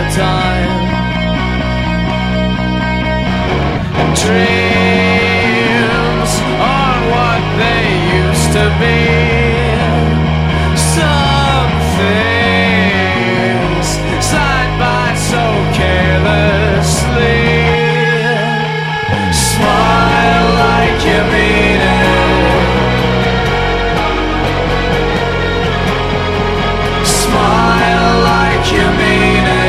time. And dreams are what they used to be. Some things slide by so carelessly. Smile like you mean it. Smile like you mean it.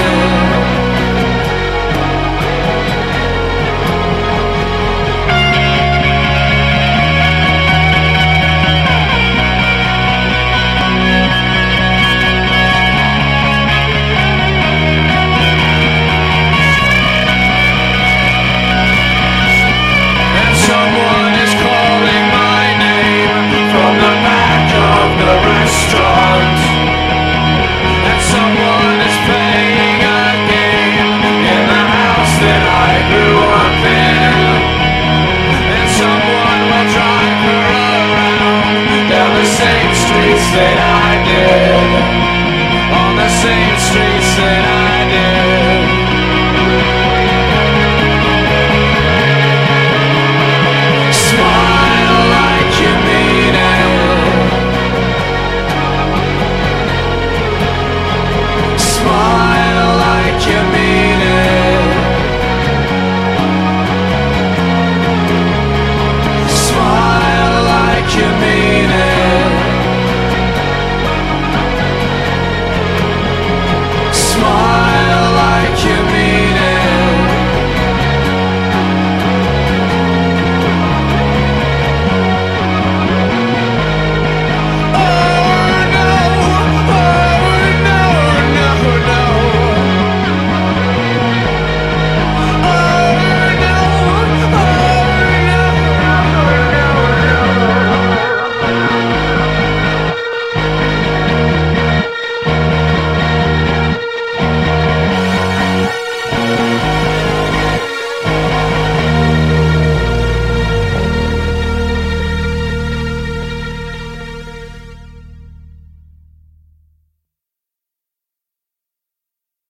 And someone is calling my name from the back of the restaurant. And someone is playing a game in the house that I grew up in. And someone will drive her around down the same streets that I did, on the same streets that